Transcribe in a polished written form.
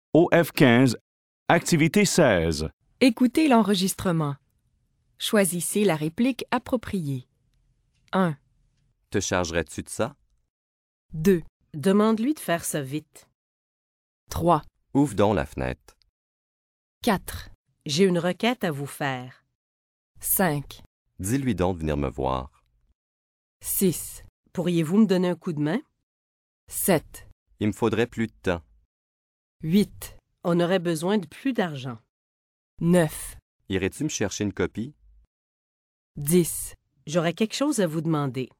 OF15, activité 16. Écoutez l'enregistrement. Choisissez la réplique appropriée. 1, Te chargerais-tu de ça? 2, Demande-lui de faire ça vite. 3, Ouvre donc la fenêtre. 4, J'ai une requête à vous faire. 5, Dis-lui donc de venir me voir. 6, Pourriez-vous me donner un coup de main? 7, Il me faudrait plus de temps. 8, On aurait besoin de plus d'argent. 9, Irais-tu me chercher une copie? 10. J'aurais quelque chose à vous demander.